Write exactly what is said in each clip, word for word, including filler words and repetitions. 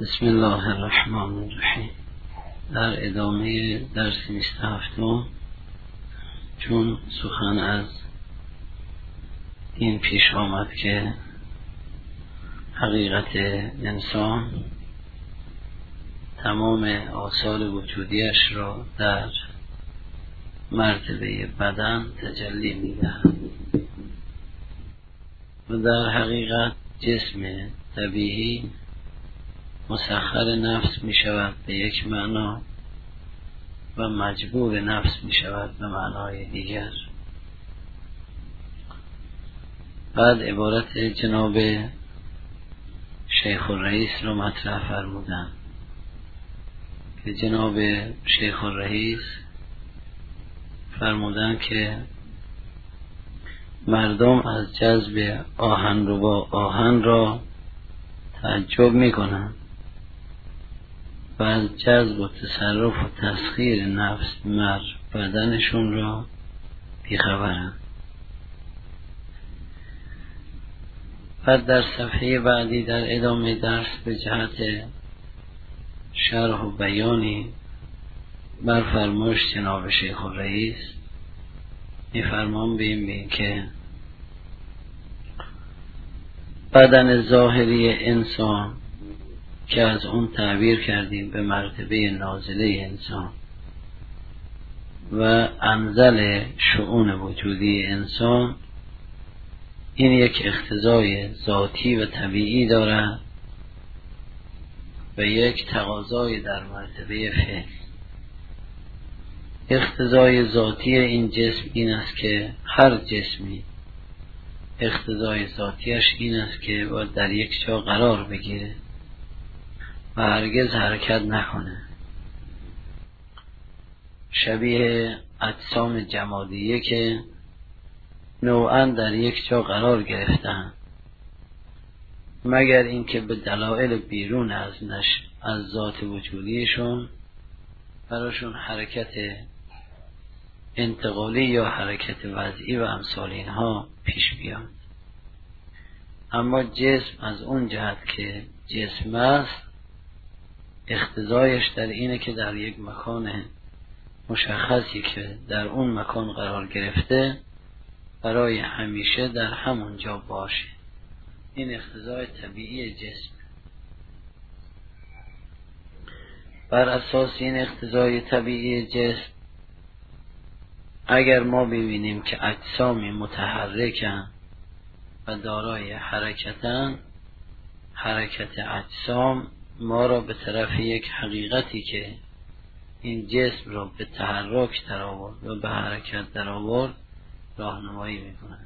بسم الله الرحمن الرحیم. در ادامه درس بیست و هفتم چون سخن از این پیش آمد که حقیقت انسان تمام آثار وجودیش را در مرتبه بدن تجلی می‌دهد و در حقیقت جسم طبیعی مسخر نفس می شود به یک معنا و مجبور نفس می شود به معنای دیگر. بعد عبارت جناب شیخ الرئیس رو مطرح فرمودن که جناب شیخ الرئیس فرمودن که مردم از جذب آهن رو با آهن را تعجب می کنند و از جذب و تصرف و تسخیر نفس مر بدنشون را بیخبرند. بعد در صفحه بعدی در ادامه درس به جهت شرح و بیانی بر فرمایش جناب شیخ الرئیس می‌فرمان بیم بیم که بدن ظاهری انسان که از اون تعبیر کردیم به مرتبه نازله انسان و انزل شؤون وجودی انسان، این یک اقتضای ذاتی و طبیعی دارد و یک تقاضای در مرتبه فعل. اقتضای ذاتی این جسم این است که هر جسمی اقتضای ذاتیش این است که باید در یک جا قرار بگیره و هرگز حرکت نکنه، شبیه اجسام جمادیه که نوعاً در یک جا قرار گرفتن مگر اینکه به دلایل بیرون از نش از ذات وجودیشون براشون حرکت انتقالی یا حرکت وضعی و امثال اینها پیش بیاد. اما جسم از اون جهت که جسم است اقتضایش در اینه که در یک مکان مشخصی که در اون مکان قرار گرفته برای همیشه در همون جا باشه. این اقتضای طبیعی جسم. بر اساس این اقتضای طبیعی جسم اگر ما ببینیم که اجسامی متحرکن و دارای حرکتن، حرکت اجسام ما را به طرف یک حقیقتی که این جسم را به تحرک در آورد و به حرکت در آورد راهنمایی میکنند.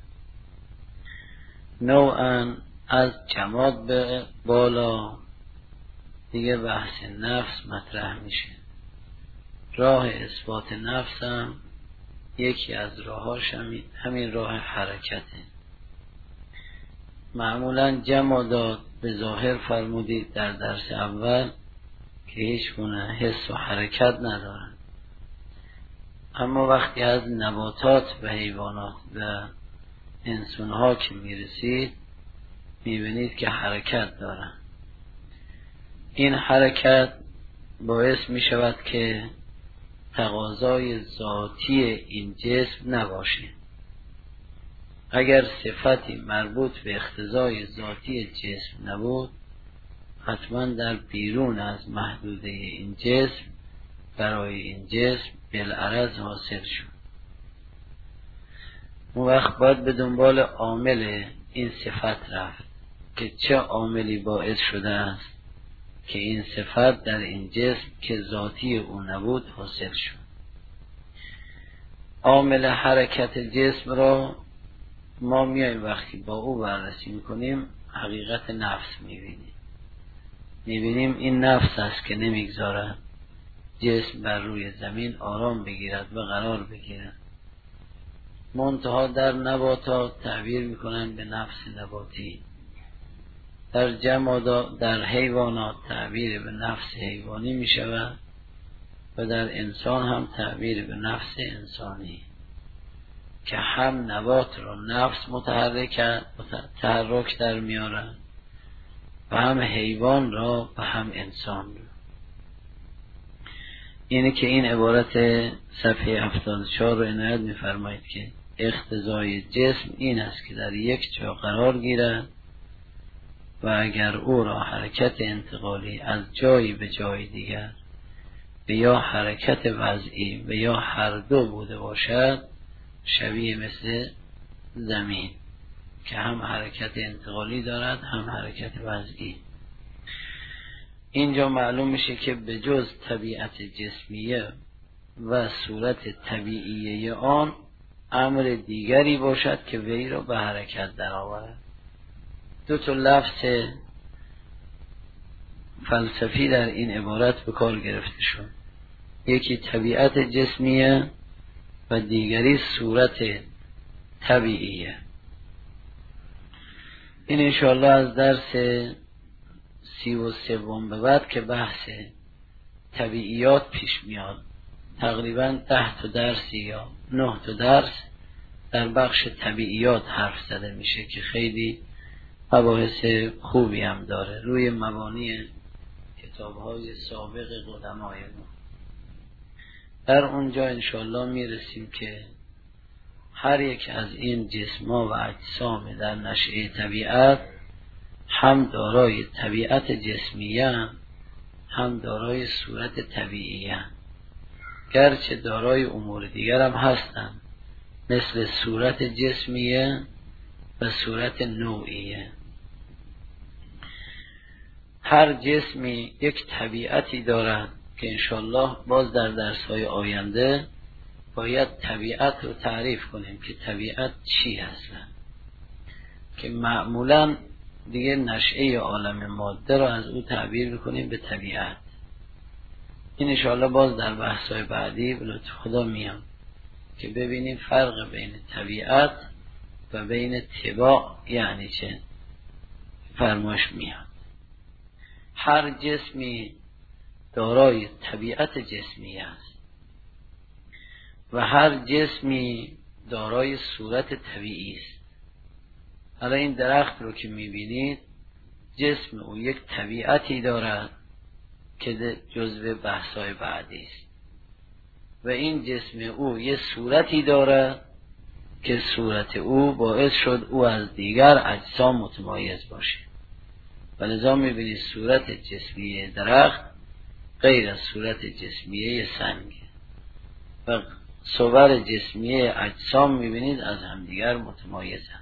نوعاً از جماد به بالا دیگه بحث نفس مطرح میشه. راه اثبات نفس هم یکی از راهاش همین, همین راه حرکته. معمولاً جمادات به ظاهر فرمودید در درس اول که هیچ گونه حس و حرکت ندارن، اما وقتی از نباتات و حیوانات و انسانها که میرسید میبینید که حرکت دارن. این حرکت باعث میشود که تقاضای ذاتی این جسم نباشه. اگر صفتی مربوط به اقتضای ذاتی جسم نبود حتما در بیرون از محدوده این جسم برای این جسم بالعرض حاصل شد. اون وقت باید به دنبال عامل این صفت رفت که چه عاملی باعث شده است که این صفت در این جسم که ذاتی او نبود حاصل شد. عامل حرکت جسم را ما میایم وقتی با او بررسی میکنیم حقیقت نفس میبینیم. میبینیم این نفس است که نمیگذارد جسم بر روی زمین آرام بگیرد و قرار بگیرد. منتها در نباتات تعبیر میکنند به نفس نباتی، در جمادات در حیوانات تعبیر به نفس حیوانی میشود و در انسان هم تعبیر به نفس انسانی که هم نبات را نفس متحرک تحرک در میارن و هم حیوان را و هم انسان را. اینه که این عبارت صفحه هفتاد و چهار رو عنایت می‌فرمایید که اختزای جسم این است که در یک جا قرار گیرد و اگر او را حرکت انتقالی از جایی به جای دیگر و یا حرکت وضعی و یا هر دو بوده باشد، شبیه مثل زمین که هم حرکت انتقالی دارد هم حرکت وضعی. اینجا معلوم میشه که به جز طبیعت جسمیه و صورت طبیعیه آن امر دیگری باشد که وی را به حرکت درآورد. دو تا لفظ فلسفی در این عبارت به کار گرفته شد، یکی طبیعت جسمیه و دیگری صورت طبیعیه. این انشاءالله از درس سی و سوم به بعد که بحث طبیعیات پیش میاد، تقریبا ده تا درس یا نه تا درس در بخش طبیعیات حرف زده میشه که خیلی مباحث خوبی هم داره روی مبانی کتاب‌های سابق قدمای ما. در اونجا انشاءالله میرسیم که هر یک از این جسم‌ها و اجسام در نشأه طبیعت هم دارای طبیعت جسمیه هم دارای صورت طبیعیه، گرچه دارای امور دیگر هم هستن مثل صورت جسمیه و صورت نوعیه. هر جسمی یک طبیعتی دارد که انشاءالله باز در درس‌های آینده باید طبیعت رو تعریف کنیم که طبیعت چی هستن، که معمولاً دیگه نشأه عالم ماده رو از او تعبیر بکنیم به طبیعت. این انشاءالله باز در بحث‌های بعدی به لطف خدا میام که ببینیم فرق بین طبیعت و بین طباع یعنی چه. فرمایش میاد هر جسمی دارای طبیعت جسمی است و هر جسمی دارای صورت طبیعی است. حالا این درخت رو که میبینید جسم او یک طبیعتی دارد که جزو بحث‌های بعدی است و این جسم او یک صورتی دارد که صورت او باعث شد او از دیگر اجسام متمایز باشه. ولذا میبینید صورت جسمی درخت غیر از صورت جسمیه سنگ و صور جسمیه اجسام میبینید از همدیگر متمایزند.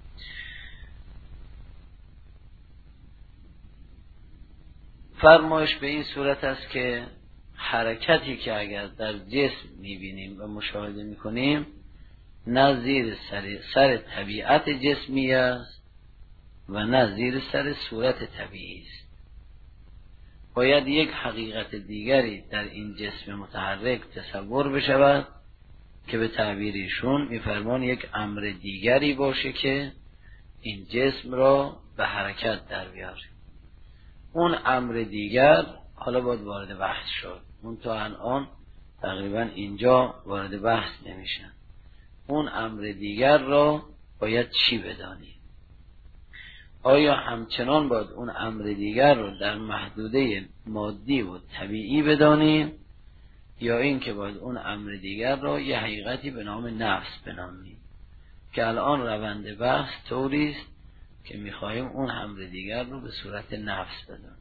فرمایش به این صورت است که حرکتی که اگر در جسم میبینیم و مشاهده میکنیم نه زیر سر, سر طبیعت جسمی است و نه زیر سر صورت طبیعی است. باید یک حقیقت دیگری در این جسم متحرک تصور بشود که به تعبیرشون میفرمان یک امر دیگری باشه که این جسم را به حرکت در بیاره. اون امر دیگر حالا باید وارد بحث شد، اون تا الان تقریبا اینجا وارد بحث نمیشن. اون امر دیگر را باید چی بدانیم؟ آیا همچنان باید اون امر دیگر رو در محدوده مادی و طبیعی بدانیم یا این که باید اون امر دیگر را یه حقیقتی به نام نفس بنامیم که الان روند بحث طوری است که میخواهیم اون امر دیگر رو به صورت نفس بدانیم.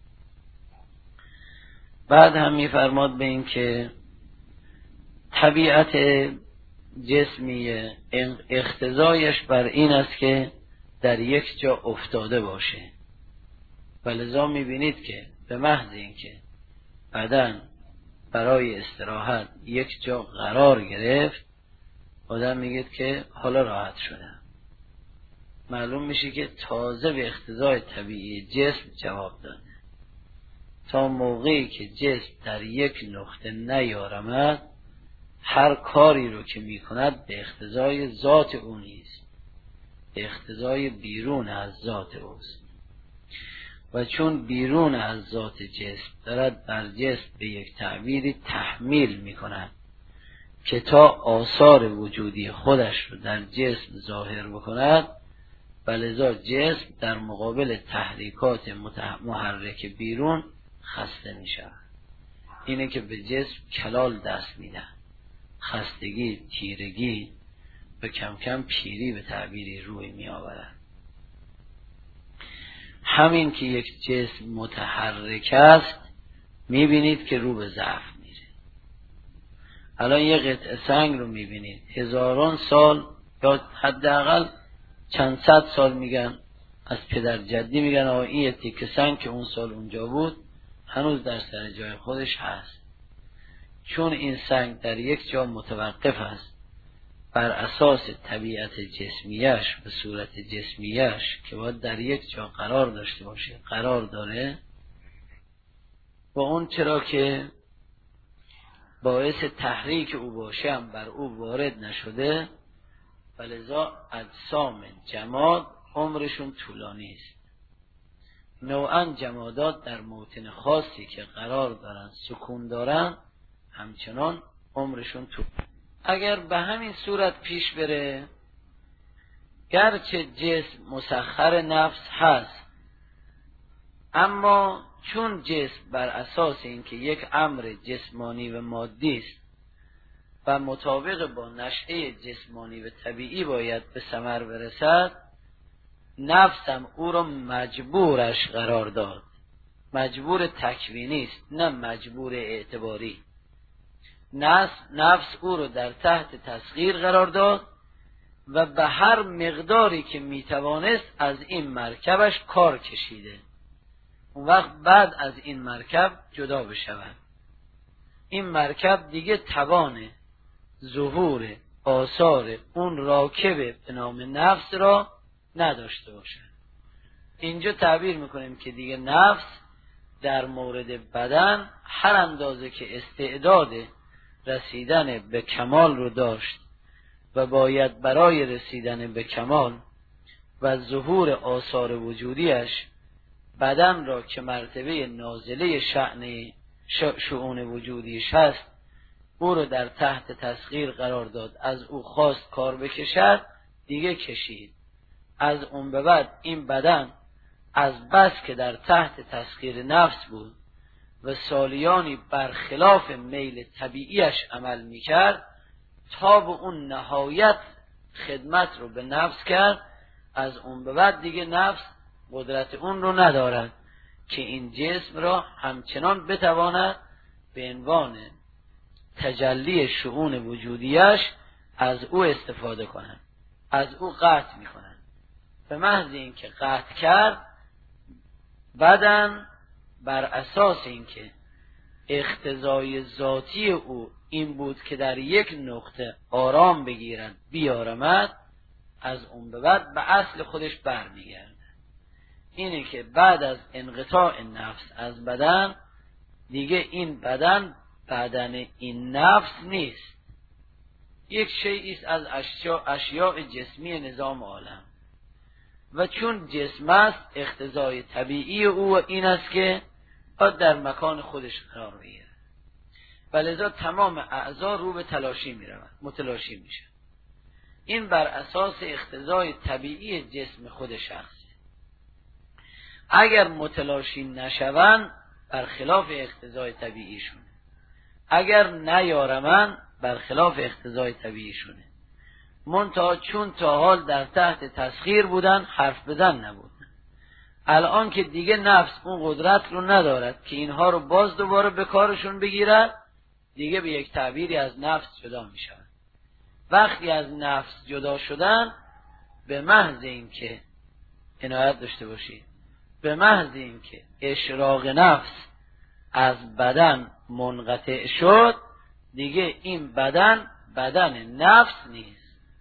بعد هم میفرماد به این که طبیعت جسمی اقتضایش بر این است که در یک جا افتاده باشه و لذا میبینید که به محض این که بدن برای استراحت یک جا قرار گرفت آدم میگه که حالا راحت شدم. معلوم میشه که تازه به اقتضای طبیعی جسم جواب داده. تا موقعی که جسم در یک نقطه نیارمد هر کاری رو که میکند به اقتضای ذات او نیست، به اقتضای بیرون از ذات اوست و چون بیرون از ذات جسم دارد بر جسم به یک تعبیری تحمیل میکند که تا آثار وجودی خودش رو در جسم ظاهر بکند، و لذا جسم در مقابل تحریکات محرک بیرون خسته می شود. اینه که به جسم کلال دست میدن، خستگی، تیرگی، به کم کم پیری به تعبیری روی می آورد. همین که یک جسم متحرک است می بینید که رو به ضعف میره. الان یه قطعه سنگ رو می بینید هزاران سال یا حداقل چند صد سال میگن، از پدر جدی میگن آقا این تیکه سنگ که اون سال اونجا بود هنوز در سر جای خودش هست. چون این سنگ در یک جا متوقف است بر اساس طبیعت جسمیش به صورت جسمیش که باید در یک جا قرار داشته باشه قرار داره، و اون چرا که باعث تحریک او باشه هم بر او وارد نشده، ولذا اجسام جماد عمرشون طولانی است. نوعا جمادات در موطن خاصی که قرار دارن سکون دارن همچنان عمرشون طولانی. اگر به همین صورت پیش بره، گرچه جسم مسخر نفس هست، اما چون جسم بر اساس اینکه یک امر جسمانی و مادی است و مطابق با نشأه جسمانی و طبیعی باید به ثمر برسد، نفسم او را مجبورش قرار داد. مجبور تکوینی است نه مجبور اعتباری. نفس, نفس او را در تحت تسخیر قرار داد و به هر مقداری که میتوانست از این مرکبش کار کشیده. اون وقت بعد از این مرکب جدا بشود. این مرکب دیگه توان ظهور آثار اون راکب به نام نفس را نداشته باشد. اینجا تعبیر میکنیم که دیگه نفس در مورد بدن هر اندازه که استعداد رسیدن به کمال رو داشت و باید برای رسیدن به کمال و ظهور آثار وجودیش بدن را که مرتبه نازله شأن شؤون وجودیش هست او رو در تحت تسخیر قرار داد. از او خواست کار بکشد، دیگه کشید. از اون به بعد این بدن از بس که در تحت تسخیر نفس بود و سالیانی برخلاف میل طبیعیش عمل میکرد تا به اون نهایت خدمت رو به نفس کرد. از اون به بعد دیگه نفس قدرت اون رو ندارد که این جسم را همچنان بتواند به عنوان تجلی شؤون وجودیش از او استفاده کنند. از او قطع میکنند. به محض اینکه قطع کرد، بدن بر اساس اینکه اقتضای ذاتی او این بود که در یک نقطه آرام بگیرد بیارمد، از اون به بعد به اصل خودش برمیگرد. اینه که بعد از انقطاع نفس از بدن دیگه این بدن بدن این نفس نیست، یک شیئی است از اشیاء, اشیاء جسمی نظام عالم. و چون جسم است اقتضای طبیعی او این است که باید در مکان خودش قرار بگیره و لذا تمام اعضا رو به تلاشی می روند، متلاشی می شود. این بر اساس اقتضای طبیعی جسم خود شخصی. اگر متلاشی نشوند برخلاف اقتضای طبیعیشونه، اگر نیارمن برخلاف اقتضای طبیعیشونه. منتها چون تا حال در تحت تسخیر بودن حرف بزن نبودن، الان که دیگه نفس اون قدرت رو ندارد که اینها رو باز دوباره به کارشون بگیرد، دیگه به یک تعبیری از نفس جدا می شود. وقتی از نفس جدا شدن، به محض این که عنایت داشته باشید، به محض این که اشراق نفس از بدن منقطع شد، دیگه این بدن بدن نفس نیست.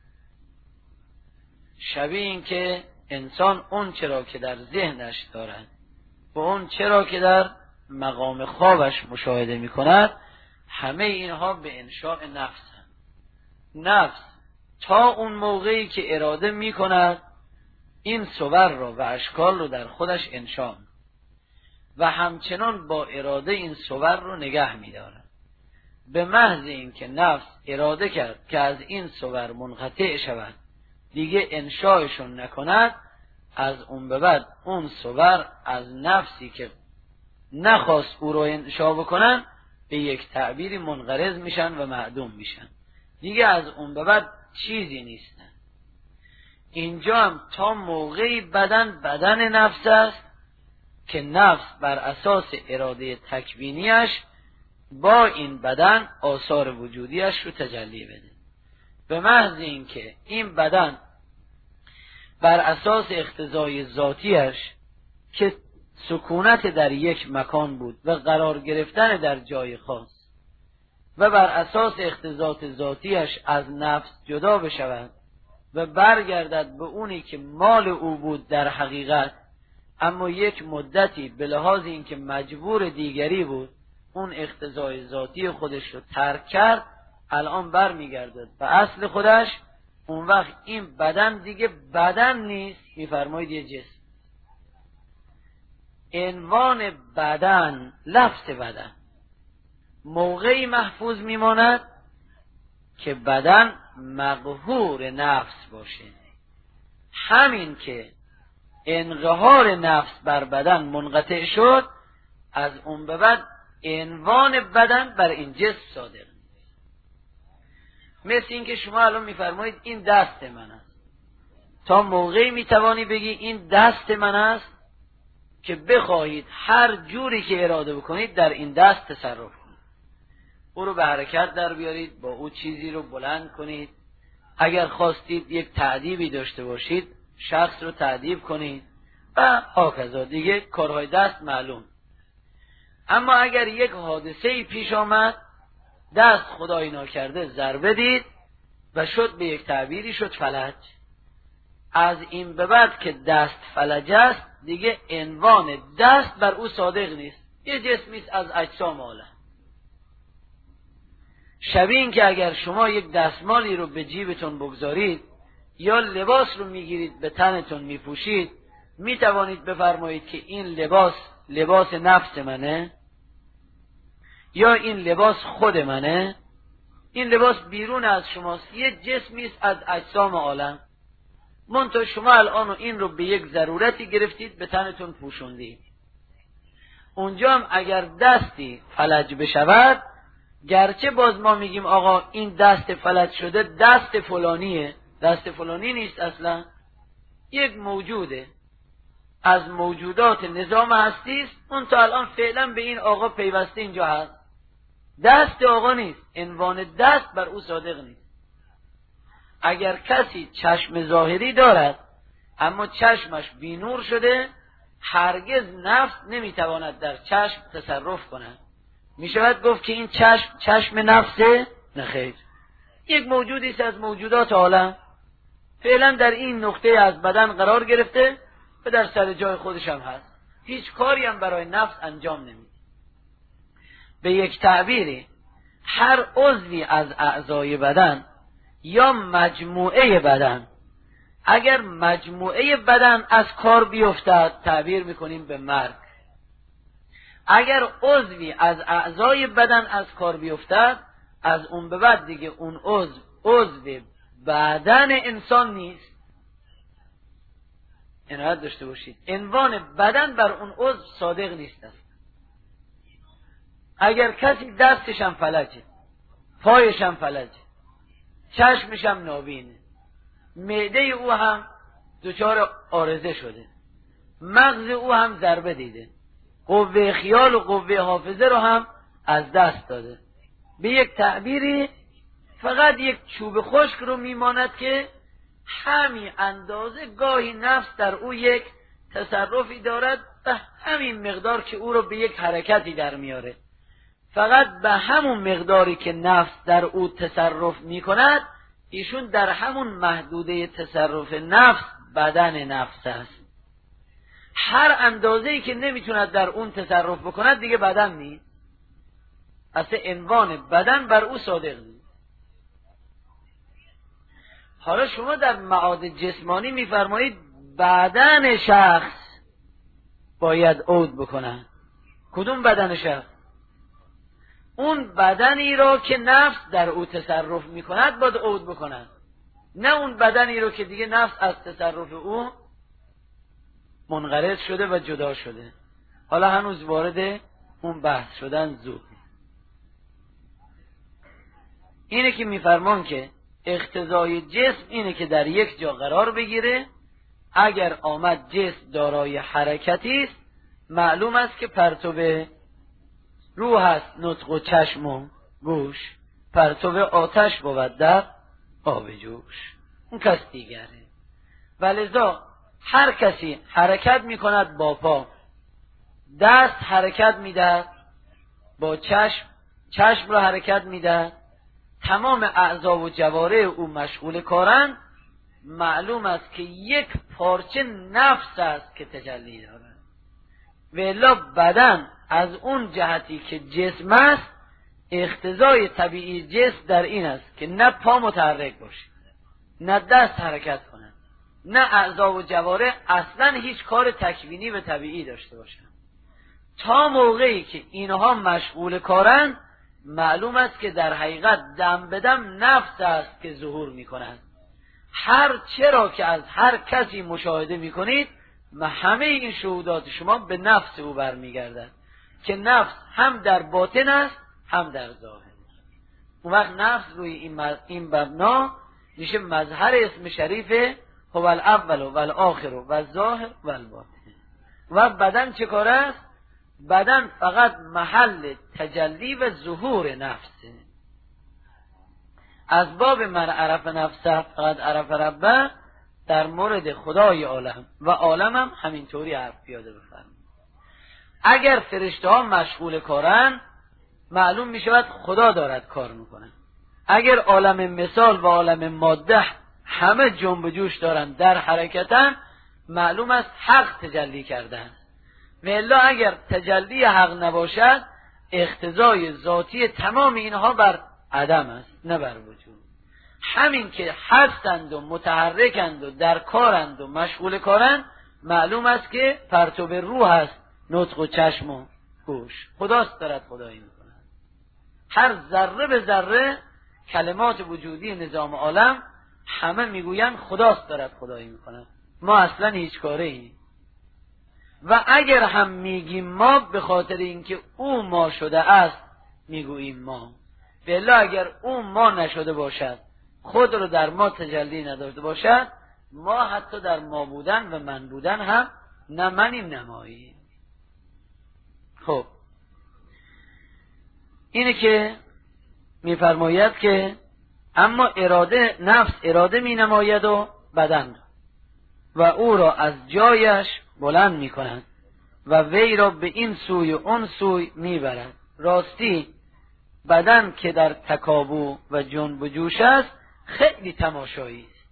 شبیه این که انسان اون چرا که در ذهنش دارد و اون چرا که در مقام خوابش مشاهده می کند، همه اینها به انشاء نفس هست. نفس تا اون موقعی که اراده می کند این صور را و اشکال رو در خودش انشاء و همچنان با اراده این صور رو نگه می دارد. به محض این که نفس اراده کرد که از این صور منقطع شود، دیگه انشاءشون نکند، از اون به بعد اون صور از نفسی که نخواست او رو انشا بکنن به یک تعبیری منقرض میشن و معدوم میشن، دیگه از اون به بعد چیزی نیستن. اینجا هم تا موقعی بدن بدن نفس است که نفس بر اساس اراده تکوینیش با این بدن آثار وجودیش رو تجلی بده. به محض اینکه این بدن بر اساس اقتضای ذاتیش که سکونت در یک مکان بود و قرار گرفتن در جای خاص و بر اساس اقتضات ذاتیش از نفس جدا بشود و برگردد به اونی که مال او بود در حقیقت، اما یک مدتی به لحاظ اینکه مجبور دیگری بود اون اقتضای ذاتی خودش رو ترک کرد، الان برمیگردد به اصل خودش. اون وقت این بدن دیگه بدن نیست، میفرمایید یه جسم. عنوان بدن، لفظ بدن موقعی محفوظ میماند که بدن مقهور نفس باشه. همین که انقهار نفس بر بدن منقطع شد، از اون به بعد عنوان بدن بر این جسم صادق. مثل این که شما الان میفرمایید این دست من است، تا موقعی میتوانی بگی این دست من است که بخواهید هر جوری که اراده بکنید در این دست تصرف کنید، او رو به حرکت در بیارید، با او چیزی رو بلند کنید، اگر خواستید یک تعذیبی داشته باشید شخص رو تعذیب کنید و هاکذا دیگه کارهای دست معلوم. اما اگر یک حادثه‌ای پیش آمد، دست خدای ناکرده ضربه دید و شد به یک تعبیری شد فلج، از این به بعد که دست فلج است دیگه عنوان دست بر او صادق نیست، یه جسمی است از اجسام عالم. شبیه این که اگر شما یک دستمالی رو به جیبتون بگذارید یا لباس رو میگیرید به تنتون میپوشید، میتوانید بفرمایید که این لباس لباس نفس منه یا این لباس خود منه. این لباس بیرون از شماست، یه جسمی است از اجسام عالم، منتها شما الان این رو به یک ضرورتی گرفتید به تنتون پوشوندید. اونجا هم اگر دستی فلج بشود، گرچه باز ما میگیم آقا این دست فلج شده دست فلانیه، دست فلانی نیست، اصلا یک موجوده از موجودات نظام هستی است، اون تا الان فعلا به این آقا پیوسته اینجا هست، دست آقا نیست، عنوان دست بر او صادق نیست. اگر کسی چشم ظاهری دارد اما چشمش بینور شده، هرگز نفس نمیتواند در چشم تصرف کند. میشود گفت که این چشم چشم نفسه؟ نه خیر، یک موجودی است از موجودات عالم، فعلا در این نقطه از بدن قرار گرفته و در سر جای خودش هم هست، هیچ کاری هم برای نفس انجام نمیده. به یک تعبیری هر عضوی از اعضای بدن یا مجموعه بدن، اگر مجموعه بدن از کار بیفتد تعبیر میکنیم به مرگ. اگر عضوی از اعضای بدن از کار بیفتد، از اون به بعد دیگه اون عضو عضو بدن انسان نیست. عنایت داشته باشید، عنوان بدن بر اون عضو صادق نیست است. اگر کسی دستش هم فلجه، پایش هم فلجه، چشمش هم نابینه، معده او هم دچار عارضه شده، مغز او هم ضربه دیده، قوه خیال و قوه حافظه رو هم از دست داده، به یک تعبیری فقط یک چوب خشک رو میماند که همین اندازه گاهی نفس در او یک تصرفی دارد و همین مقدار که او رو به یک حرکتی در میاره. فقط به همون مقداری که نفس در او تصرف میکند، ایشون در همون محدوده تصرف نفس بدن نفس است. هر اندازه‌ای که نمیتوند در اون تصرف بکند دیگه بدن نیست، اصلا عنوان بدن بر او صادق نیست. حالا شما در معاد جسمانی میفرمایید بدن شخص باید عود بکنه. کدوم بدن شخص؟ اون بدنی را که نفس در او تصرف میکند باید عود بکند، نه اون بدنی را که دیگه نفس از تصرف او منقرض شده و جدا شده. حالا هنوز وارد اون بحث شدن زود. اینه که میفرمان که اقتضای جسم اینه که در یک جا قرار بگیره. اگر آمد جسم دارای حرکتی است، معلوم است که پرتو روح است، نطق و چشم و گوش، پرتو آتش بود در آب جوش، اون کس دیگره. ولذا هر کسی حرکت میکند با پا، دست حرکت میدهد با چشم، چشم را حرکت میدهد، تمام اعضا و جواره او مشغول کارند، معلوم است که یک پارچه نفس است که تجلی دارد. و الا بدن از اون جهتی که جسم است، اقتضای طبیعی جسم در این است که نه پا متحرک باشه، نه دست حرکت کنه، نه اعضا و جواره اصلا هیچ کار تکوینی و طبیعی داشته باشن. تا موقعی که اینها مشغول کارند، معلوم است که در حقیقت دم به دم نفس است که ظهور میکنند. هر چرا که از هر کسی مشاهده میکنید، همه این شهودات شما به نفس او برمیگردد که نفس هم در باطن است هم در ظاهر. اون وقت نفس روی این این مبنا میشه مظهر اسم شریف هو الاول و الاخر و الظاهر و الباطن. و بدن چه کار است؟ بدن فقط محل تجلی و ظهور نفسه. از باب من عرف نفسه فقط عرف ربه در مورد خدای عالم و عالم هم همینطوری حرف پیاده بفرمایید. اگر فرشته ها مشغول کارن، معلوم می شود خدا دارد کار میکنه. اگر عالم مثال و عالم ماده همه جنب جوش دارن، در حرکتن، معلوم است حق تجلی کردن. و الا اگر تجلی حق نباشد، اقتضای ذاتی تمام اینها بر عدم است، نه بر وجود. همین که هستند و متحرکند و در کارند و مشغول کارند، معلوم است که پرتو روح است، نطق و چشم و گوش. خداست دارد خدایی میکنه. هر ذره به ذره کلمات وجودی نظام عالم همه میگویند خداست دارد خدایی میکنه. ما اصلا هیچ کاره ایم. و اگر هم میگیم ما، به خاطر اینکه او ما شده است میگوییم ما. بلا اگر او ما نشده باشد، خود رو در ما تجلی نداشته باشد، ما حتی در ما بودن و من بودن هم نه منیم نه ماییم. خب اینه که میفرماید که اما اراده، نفس اراده می نماید و بدن و او را از جایش بلند می کند و وی را به این سوی و اون سوی می برد. راستی بدن که در تکابو و جنب و جوش است، خیلی تماشایی است.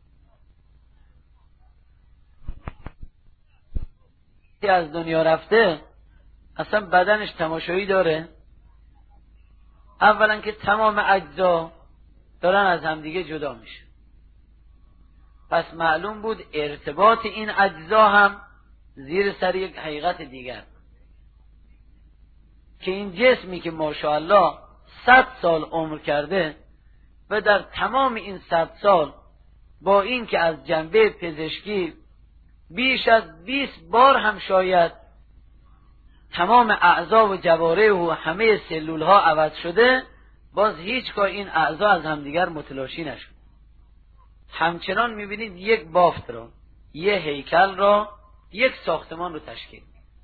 که از دنیا رفته اصلا بدنش تماشایی داره. اولا که تمام اجزا دارن از همدیگه جدا میشه، پس معلوم بود ارتباط این اجزا هم زیر سر یک حقیقت دیگر، که این جسمی که ماشاءالله صد سال عمر کرده و در تمام این صد سال با این که از جنبه پزشکی بیش از بیست بار هم شاید تمام اعضا و جواره و همه سلول ها عوض شده، باز هیچگاه این اعضا از همدیگر متلاشی نشد. همچنان میبینید یک بافت را، یک هیکل را، یک ساختمان رو تشکیل.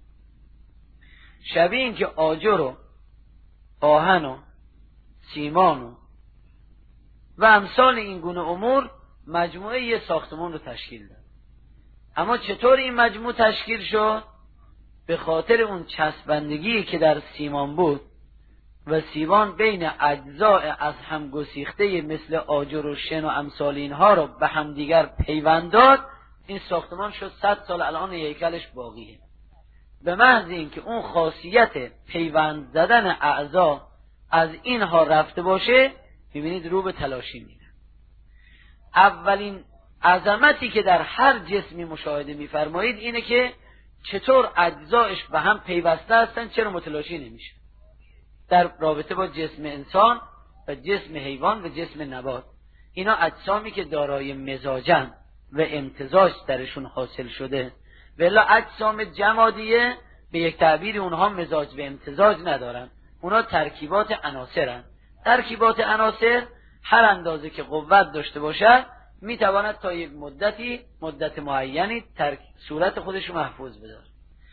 شبیه این که آجر و آهن و سیمان و و امثال این گونه امور مجموعه یک ساختمان رو تشکیل داد. اما چطور این مجموع تشکیل شد؟ به خاطر اون چسبندگی که در سیمان بود و سیمان بین اجزاء از هم گسیخته مثل آجر و شن و امثال اینها رو به هم دیگر پیوند داد. این ساختمان شد صد سال الان هیکلش باقیه. به محض اینکه اون خاصیت پیوند زدن اعضا از اینها رفته باشه، میبینید رو به تلاشی میره. اولین عظمتی که در هر جسمی مشاهده میفرمایید اینه که چطور اجزایش به هم پیوسته هستن، چرا متلاشی نمیشه. در رابطه با جسم انسان و جسم حیوان و جسم نبات، اینا اجسامی که دارای مزاجن و امتزاج درشون حاصل شده ولی اجسام جمادیه به یک تعبیری اونها مزاج و امتزاج ندارن، اونها ترکیبات عناصرن. ترکیبات عناصر هر اندازه که قوت داشته باشد میتواند تا یک مدتی مدت معینی ترک صورت خودش رو محفوظ بداره.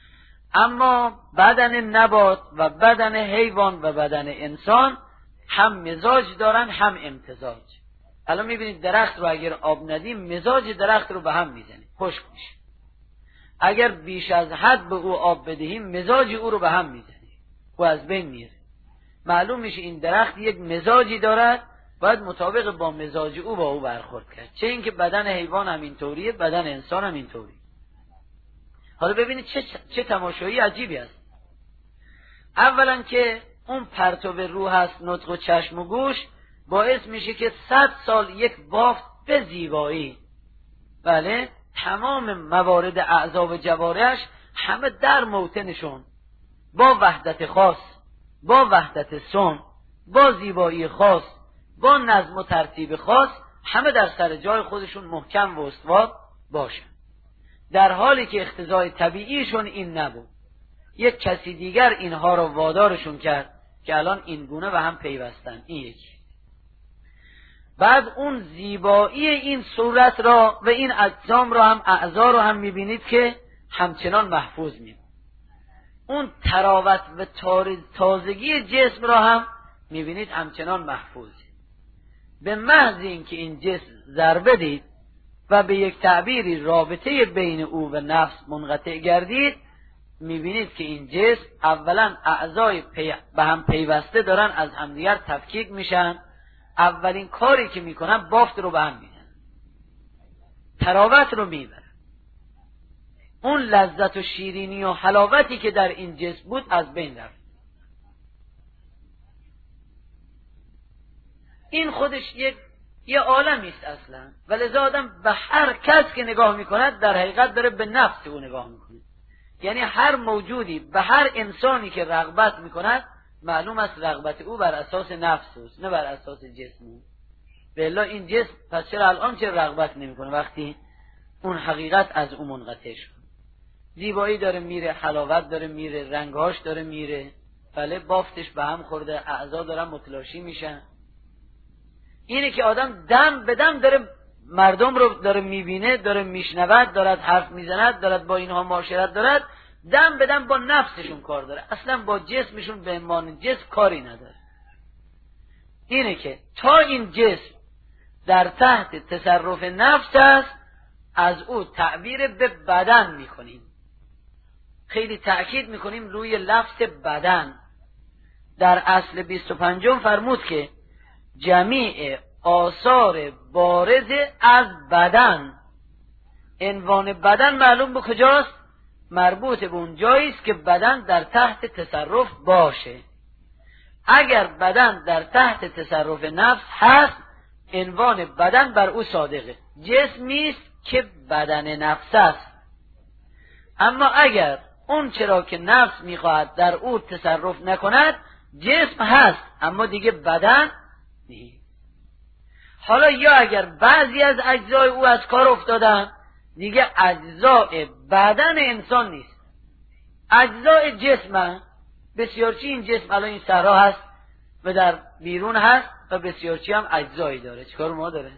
اما بدن نبات و بدن حیوان و بدن انسان هم مزاج دارن هم امتزاج. الان میبینید درخت رو اگر آب ندیم مزاج درخت رو به هم میزنه، خشک میشه. اگر بیش از حد به او آب بدهیم مزاج او رو به هم میزنه، او از بین میره. معلوم میشه این درخت یک مزاجی دارد، باید مطابق با مزاج او با او برخورد کرد. چه اینکه بدن حیوان هم اینطوریه، بدن انسان هم اینطوری. حالا ببینید چه چه تماشایی عجیبی است. اولا که اون پرتو روح هست، نطق و چشم و گوش، باعث میشه که صد سال یک بافت به زیبایی، بله، تمام موارد اعضا و جوارحش همه در موطنشون با وحدت خاص، با وحدت سن، با زیبایی خاص، با نظم و ترتیب خاص، همه در سر جای خودشون محکم و استوار باشن. در حالی که اقتضای طبیعیشون این نبود، یک کسی دیگر اینها رو وادارشون کرد که الان این گونه به هم پیوستن. این یکی. بعد اون زیبایی این صورت را و این اجسام را هم، اعضا را هم میبینید که همچنان محفوظ میمونه. اون تراوت و تازگی جسم را هم میبینید همچنان محفوظ. به محض اینکه این جسم ضربه دید و به یک تعبیری رابطه بین او و نفس منقطع گردید، میبینید که این جسم اولا اعضای پی... به هم پیوسته دارن از همدیگر تفکیک میشن. اولین کاری که میکنن بافت رو به هم میدن، تراوت رو میبرن. اون لذت و شیرینی و حلاوتی که در این جسم بود از بین رفت. این خودش یک یه عالمی است اصلا، ولذا آدم به هر کس که نگاه میکند در حقیقت داره به نفس او نگاه میکنه. یعنی هر موجودی به هر انسانی که رغبت میکند، معلوم است رغبت او بر اساس نفس است، نه بر اساس جسم. بلا این جسم پس چرا الان چرا رغبت نمیکنه وقتی اون حقیقت از اون منقطع شد؟ زیبایی داره میره، حلاوت داره میره، رنگهاش داره میره، بله، بافتش به هم خورده، اعضا دارن متلاشی میشن. اینه که آدم دم به دم داره مردم رو داره میبینه، داره میشنود، دارد حرف میزند، دارد با اینها معاشرت دارد، دم به دم با نفسشون کار داره، اصلا با جسمشون به امان جسم کاری نداره. اینه که تا این جسم در تحت تصرف نفس است، از او تعبیر به بدن میکنیم. خیلی تأکید میکنیم روی لفظ بدن. در اصل بیست و پنجم فرمود که جمیع آثار بارز از بدن، عنوان بدن معلوم به کجاست؟ مربوط به اون جایی است که بدن در تحت تصرف باشه. اگر بدن در تحت تصرف نفس هست، عنوان بدن بر او صادقه، جسمی است که بدن نفس است. اما اگر اون چرا که نفس میخواهد در او تصرف نکند، جسم هست اما دیگه بدن نیست. حالا یا اگر بعضی از اجزای او از کار افتادن، دیگه اجزای بدن انسان نیست، اجزای جسم. بسیارچی این جسم الان این صحرا هست و در بیرون هست و بسیارچی هم اجزایی داره، چیکار ما داره؟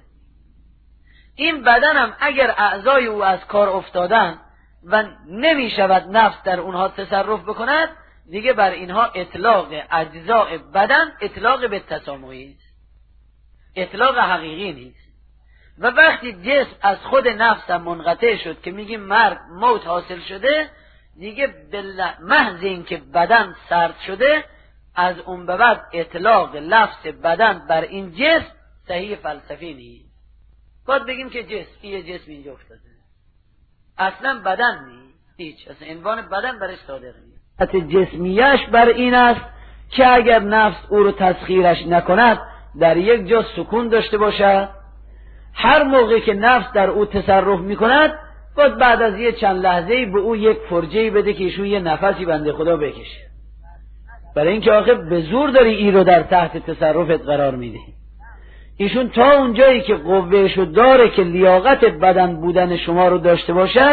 این بدن هم اگر اعضای او از کار افتادن و نمی شود نفس در اونها تصرف بکند، دیگه بر اینها اطلاق اجزای بدن اطلاق به تسامحی است، اطلاق حقیقی نیست. و وقتی جسم از خود نفس هم منقطع شد که میگیم مرگ موت حاصل شده، دیگه محض این که بدن سرد شده، از اون به بعد اطلاق لفظ بدن بر این جسم صحیح فلسفی نیست. باید بگیم که جسم، یه جسم اینجا افتاده، اصلا بدن نیست، هیچ، اصلا عنوان بدن برش صادق نیست. جسمیش بر این است که اگر نفس او رو تسخیرش نکند، در یک جا سکون داشته باشد. هر موقع که نفس در او تصرف میکند، باید بعد از یه چند لحظه‌ای به او یک فرجه‌ای بده که ایشون یه نفسی بنده خدا بکشه. برای اینکه آخه به زور داری این رو در تحت تصرفت قرار میدی. ایشون تا اونجایی که قوهشو داره که لیاقت بدن بودن شما رو داشته باشد،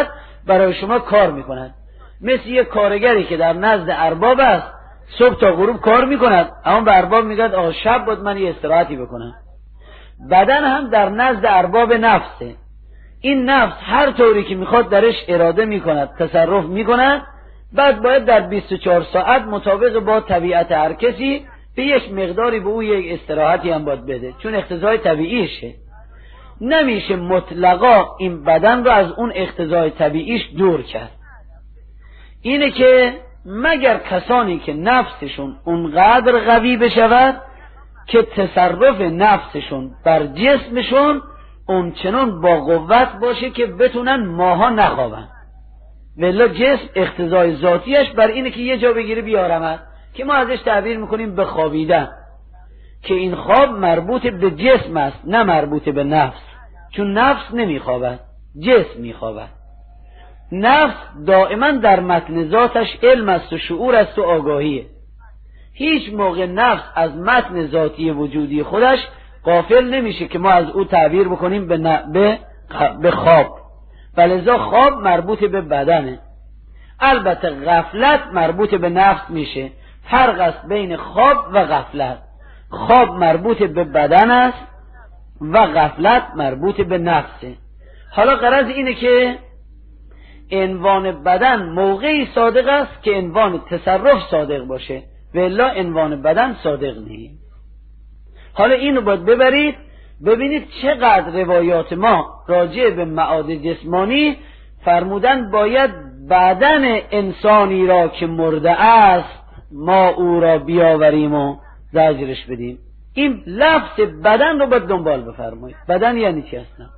برای شما کار میکند. مثل یک کارگری که در نزد ارباب است، صبح تا غروب کار میکند، اما به ارباب میگد آقا شب بود من یه استراحتی بکنم. بدن هم در نزد ارباب نفسه. این نفس هر طوری که میخواد درش اراده میکند، تصرف میکند، بعد باید در بیست و چهار ساعت مطابق با طبیعت هر کسی به یک مقداری به او یک استراحتی هم باید بده، چون اقتضای طبیعیشه. نمیشه مطلقا این بدن رو از اون اقتضای طبیعیش دور کرد. اینه که مگر کسانی که نفسشون اونقدر قوی بشود که تصرف نفسشون بر جسمشون اون چنان با قوت باشه که بتونن ماها نخوابن. ولی جسم اقتضای ذاتیش بر اینه که یه جا بگیره بیارمد، که ما ازش تعبیر میکنیم به خوابیدن، که این خواب مربوط به جسم است نه مربوط به نفس، چون نفس نمیخوابد، جسم میخوابد. نفس دائما در متن ذاتش علم است و شعور است و آگاهیه. هیچ موقع نفس از متن ذاتی وجودی خودش غافل نمیشه که ما از او تعبیر بکنیم به, ن... به... به خواب. ولذا خواب مربوط به بدنه. البته غفلت مربوط به نفس میشه. فرق است بین خواب و غفلت. خواب مربوط به بدن است و غفلت مربوط به نفسه. حالا غرض اینه که عنوان بدن موقعی صادق است که عنوان تصرف صادق باشه، و الا عنوان بدن صادق نیست. حالا اینو باید ببرید ببینید چقدر روایات ما راجع به معاد جسمانی فرمودن باید بدن انسانی را که مرده است ما او را بیاوریم و زجرش بدیم. این لفظ بدن رو باید دنبال بفرمایید. بدن یعنی چی اصلا؟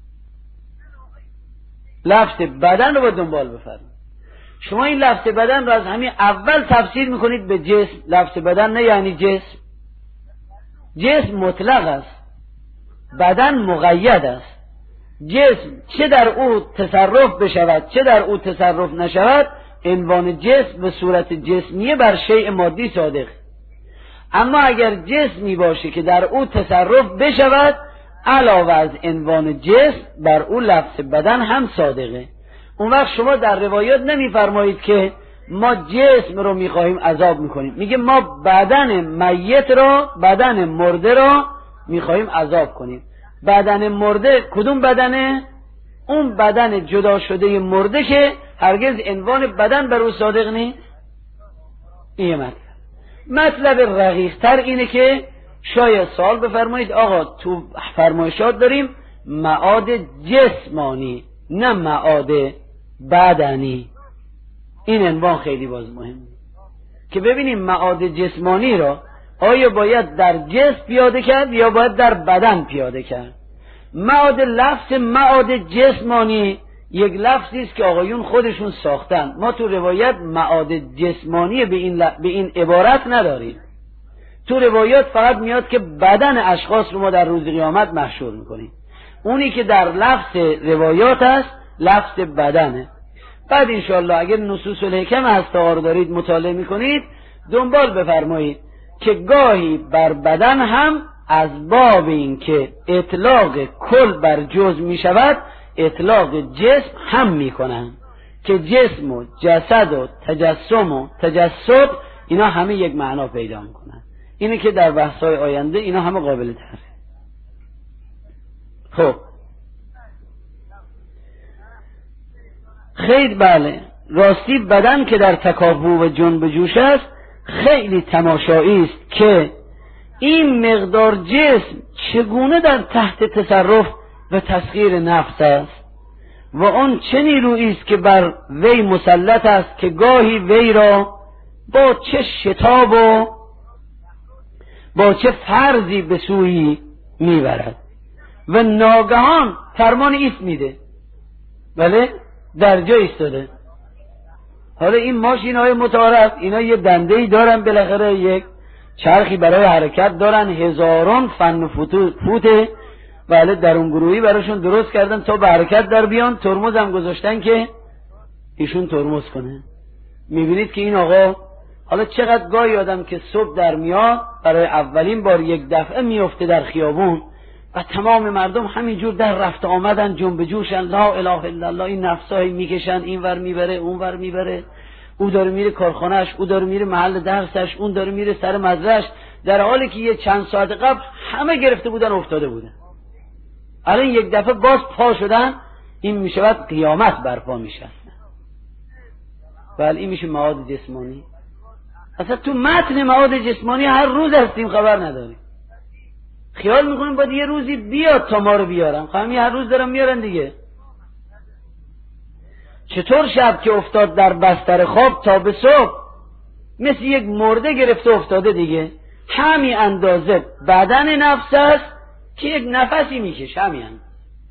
لفظ بدن رو باید دنبال بفرمایید. شما این لفظ بدن رو از همین اول تفسیر میکنید به جسم. لفظ بدن نه یعنی جسم. جسم مطلق است، بدن مقید است. جسم چه در او تصرف بشود چه در او تصرف نشود، عنوان جسم به صورت جسمیه بر شیء مادی صادق. اما اگر جسمی باشه که در او تصرف بشود، علاوه از عنوان جسم بر او لفظ بدن هم صادقه. اون وقت شما در روایات نمیفرمایید که ما جسم رو میخواهیم عذاب میکنیم، میگه ما بدن میت را، بدن مرده را میخواهیم عذاب کنیم. بدن مرده کدوم بدنه؟ اون بدن جدا شده مرده که هرگز عنوان بدن بر او صادق نیست. این مطلب مطلب رقیق تر اینه که شاید سوال بفرمایید آقا تو فرمایشات داریم معاد جسمانی نه معاد بدنی. این عنوان خیلی باز مهمه که ببینیم معاد جسمانی را آیا باید در جسم پیاده کرد یا باید در بدن پیاده کرد. معاد لفظ معاد جسمانی یک لفظی است که آقایون خودشون ساختن. ما تو روایت معاد جسمانی به این, ل... به این عبارت نداریم. تو روایات فقط میاد که بدن اشخاص رو ما در روز قیامت محشور میکنیم. اونی که در لفظ روایات است لفظ بدنه. بعد انشاءالله اگر نصوص الحکم هسته رو دارید مطالعه میکنید دنبال بفرمایید که گاهی بر بدن هم از باب این که اطلاق کل بر جزء میشود اطلاق جسم هم میکنن، که جسم و جسد و تجسم و تجسد اینا همه یک معنا پیدا میکنن. اینه که در بحث‌های آینده اینا همه قابل تحصیل. خب خیلی بله، راستی بدن که در تکاپو و جنب جوش است خیلی تماشایی است که این مقدار جسم چگونه در تحت تصرف و تسخیر نفس است و آن چه نیرویی است که بر وی مسلط است که گاهی وی را با چه شتاب و با چه فرضی به سوی میبرد و ناگهان فرمان ایست میده. بله در جا ایستاده. حالا این ماشین های متعارف اینا یه دنده ای دارن، بالاخره یک چرخی برای حرکت دارن، هزاران فن فوته بله درون گروهی براشون درست کردن تا به حرکت در بیان. ترمز هم گذاشتن که ایشون ترمز کنه. میبینید که این آقا حالا چقدر گاهی آدم که صبح در میاد برای اولین بار یک دفعه میفته در خیابون، و تمام مردم همینجور در رفت آمدن، جنب جوشن، لا اله الا الله. این نفسایی میکشن، این ور میبره اون ور میبره، او داره میره کارخانهش، او داره میره محل درسش، اون داره میره سر مزرعش، در حالی که یه چند ساعت قبل همه گرفته بودن افتاده بودن. الان یک دفعه باز پا شدن، این میشود قیامت برپا میشه. ولی این میشه مواد جسمانی. اصلا تو متن مواد جسمانی هر روز هستیم، خبر نداریم. خیال میکنیم باید یه روزی بیاد تا ما رو بیارن. خواهمی هر روز دارم میارن دیگه. چطور شب که افتاد در بستر خواب تا به صبح مثل یک مرده گرفته افتاده دیگه. همین اندازه بدن نفس است که یک نفسی میکشه، همین اندازه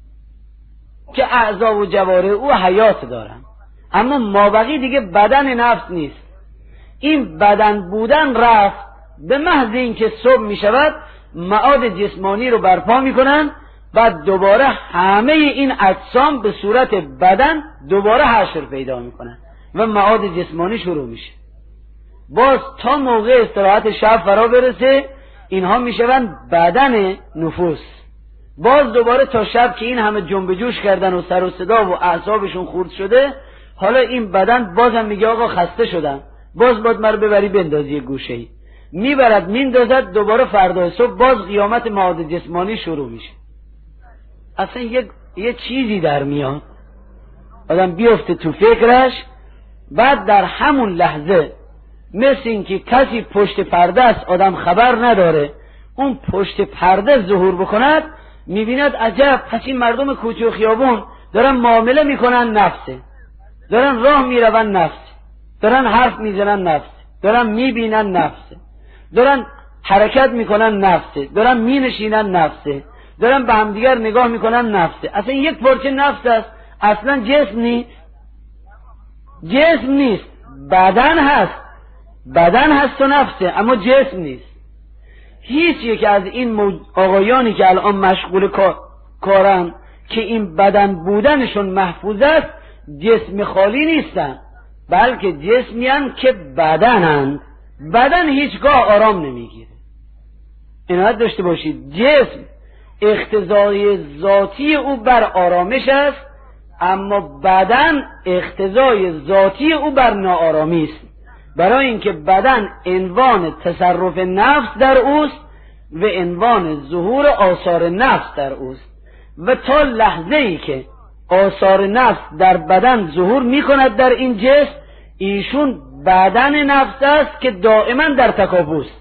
که اعضا و جواره او حیات دارن، اما مابقی دیگه بدن نفس نیست. این بدن بودن رفت، به محض اینکه صبح میشود معاد جسمانی رو برپا میکنن، بعد دوباره همه این اجسام به صورت بدن دوباره حشر پیدا میکنن و معاد جسمانی شروع میشه. باز تا موقع استراحت شب فرا برسه اینها میشون بدن نفوس. باز دوباره تا شب که این همه جنب جوش کردن و سر و صدا و اعصابشون خورد شده، حالا این بدن بازم میگه آقا خسته شدم، باز باید مرا ببری بندازی یه گوشه‌ای. میبرد میندازد، دوباره فردا صبح باز قیامت معاد جسمانی شروع میشه. اصلا یک یه چیزی در میاد، آدم بیفته تو فکرش، بعد در همون لحظه مثل این که کسی پشت پرده است، آدم خبر نداره، اون پشت پرده ظهور بکند، میبیند عجب، پس این مردم کوچه و خیابون دارن معامله میکنن نفسه، دارن راه میرون نفسه، دارن حرف میزنن نفسه، دارن میبینن نفسه، دارن حرکت میکنن نفسه، دارن مینشینن نفسه، دارن به همدیگر نگاه میکنن نفسه. اصلا یک پارچه نفس است، اصلا جسم نیست. جسم نیست، بدن هست، بدن هست و نفسه، اما جسم نیست. هیچ یک از این آقایانی که الان مشغول کارن که این بدن بودنشون محفوظ است، جسم خالی نیستن، بلکه جسمی هستند که بدنند. بدن هیچگاه آرام نمیگیره. عنایت داشته باشید، جسم اقتضای ذاتی او بر آرامش است، اما بدن اقتضای ذاتی او بر ناآرامی است، برای اینکه بدن عنوان تصرف نفس در اوست و عنوان ظهور آثار نفس در اوست، و تا لحظه ای که آثار نفس در بدن ظهور می کند در این جسم، ایشون بدن نفس است که دائما در تکاپو است.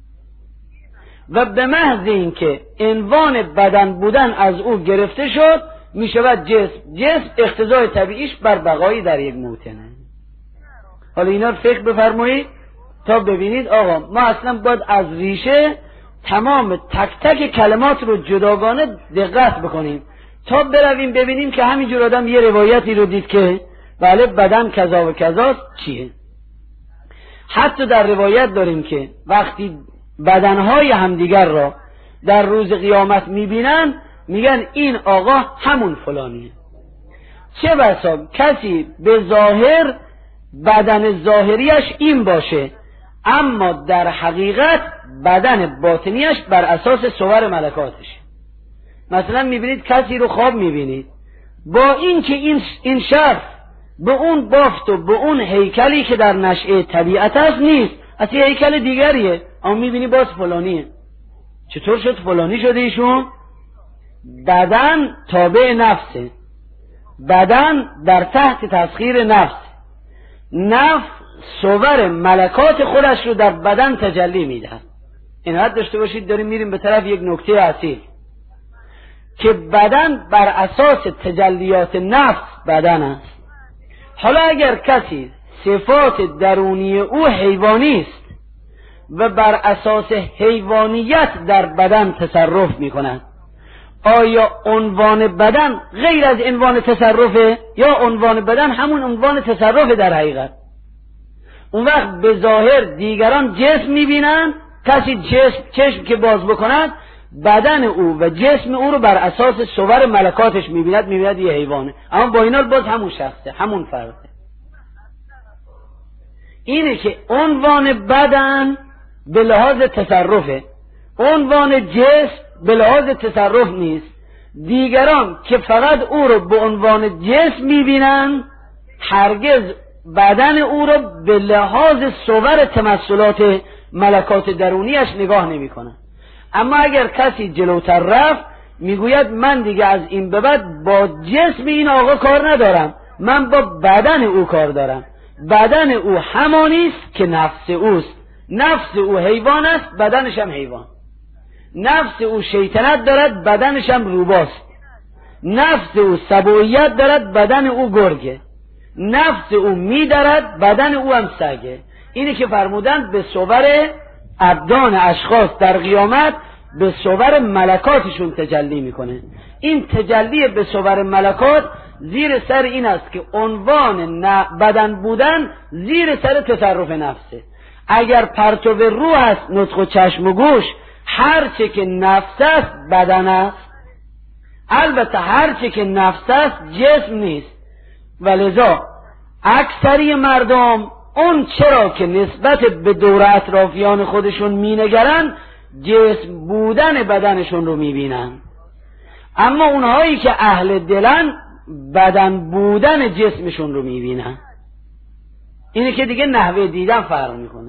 و به محض اینکه عنوان بدن بودن از او گرفته شد، می شود جسم. جسم اقتضای طبیعیش بر بقایی در یک موطنه. حالا اینا رو فکر بفرمایید تا ببینید آقا ما اصلا باید از ریشه تمام تک تک کلمات رو جداگانه دقت بکنیم تا برویم ببینیم که همینجور آدم یه روایتی رو دید که بله بدن کذا و کذاست چیه. حتی در روایت داریم که وقتی بدنهای همدیگر را در روز قیامت میبینن میگن این آقا همون فلانیه. چه بسا کسی به ظاهر بدن ظاهریش این باشه، اما در حقیقت بدن باطنیش بر اساس صور ملکاتش. مثلا میبینید کسی رو خواب میبینید، با این که این, این شخص به اون بافت و به اون هیکلی که در نشأه طبیعت است نیست، از یه هیکل دیگریه، اما میبینی باز فلانیه. چطور شد فلانی شده ایشون؟ بدن تابع نفسه، بدن در تحت تسخیر نفس، نفس صور ملکات خودش رو در بدن تجلی میده. این حد داشته باشید داریم میریم به طرف یک نکته اصیل که بدن بر اساس تجلیات نفس بدن است. حالا اگر کسی صفات درونی او حیوانی است و بر اساس حیوانیت در بدن تصرف می کند، آیا عنوان بدن غیر از عنوان تصرفه یا عنوان بدن همون عنوان تصرف در حقیقت؟ اون وقت به ظاهر دیگران جسم می بینن، کسی جسم چشم که باز بکند بدن او و جسم او رو بر اساس صور ملکاتش می بیند، می بیند یه حیوانه، اما با اینا باز همون شخصه، همون فرده. اینه که عنوان بدن به لحاظ تصرفه، عنوان جسم به لحاظ تصرف نیست، دیگران که فقط او رو به عنوان جسم میبینن هرگز بدن او رو به لحاظ صور تمثلات ملکات درونیش نگاه نمی کنن. اما اگر کسی جلوتر رفت میگوید من دیگه از این به بعد با جسم این آقا کار ندارم، من با بدن او کار دارم. بدن او همانی است که نفس اوست. نفس او حیوان است، بدنش هم حیوان. نفس او شیطنت دارد، بدنش هم روباست. نفس او سبویت دارد، بدن او گرگه. نفس او میدرد، بدن او هم سگه. اینی که فرمودند به صور ابدان اشخاص در قیامت به صور ملکاتشون تجلی میکنه. این تجلی به صور ملکات زیر سر این است که عنوان بدن بودن زیر سر تصرف نفسه. اگر پرتو روح است، نطق و چشم و گوش، هرچه که نفس است بدن است. البته هرچه که نفس است جسم نیست. ولذا اکثری مردم اون چرا که نسبت به دور اطرافیان خودشون مینگرن جسم بودن بدنشون رو میبینن، اما اونهایی که اهل دلن بدن بودن جسمشون رو میبینن. اینه که دیگه نحوه دیدن فرق میکنه.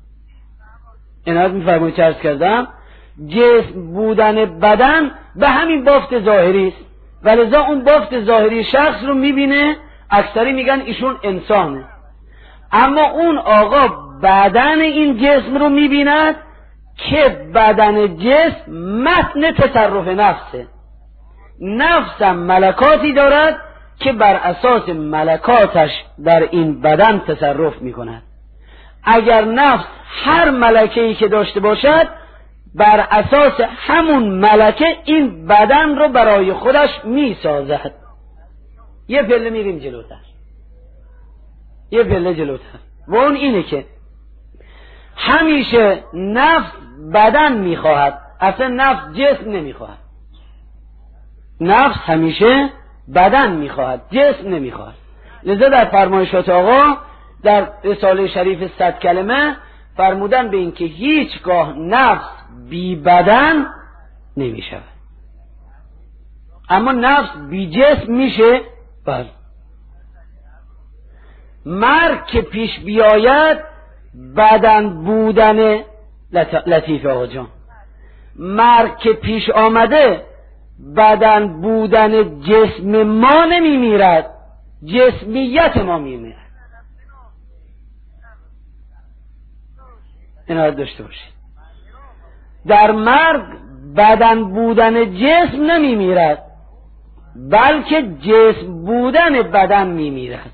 اینات میفرمایید چه عرض کردم؟ جسم بودن بدن به همین بافت ظاهری است، ولذا اون بافت ظاهری شخص رو میبینه، اکثری میگن ایشون انسانه. اما اون آقا بدن این جسم رو میبیند که بدن جسم متن تصرف نفسه. نفسم ملکاتی دارد که بر اساس ملکاتش در این بدن تصرف میکند. اگر نفس هر ملکه‌ای که داشته باشد بر اساس همون ملکه این بدن رو برای خودش میسازد. یه پله میریم جلوتر، یه پله جلوتر، و اون اینه که همیشه نفس بدن میخواهد، اصلا نفس جسم نمیخواهد. نفس همیشه بدن میخواهد، جسم نمیخواهد. لذا در فرمایشات آقا در رساله شریف صد کلمه فرمودن به این که هیچگاه نفس بی بدن نمیشود، اما نفس بی جسم میشه. بله، مرگ که پیش بیاید بدن بودن لطیف آقا جان، مرگ که پیش آمده بدن بودن جسم ما نمی میرد، جسمیت ما می میرد. اینا داشته باشید. در مرگ بدن بودن جسم نمی میرد، بلکه جسم بودن بدن می میرد.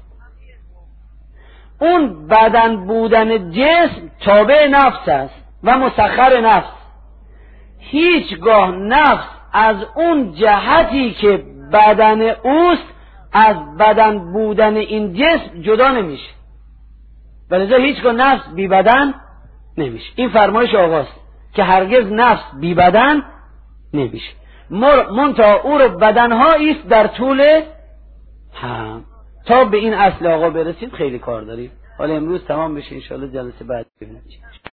اون بدن بودن جسم تابع نفس است و مسخر نفس. هیچگاه نفس از اون جهتی که بدن اوست از بدن بودن این جسم جدا نمیشه، ولذا هیچگاه نفس بی بدن نمیشه. این فرمایش آقاست که هرگز نفس بی بدن نمیشه. منتها او رو بدنهایی است در طول هم. تا به این اصل آقا برسیم خیلی کار داریم. حالا امروز تمام بشه، انشاءالله جلسه بعد ببینیم.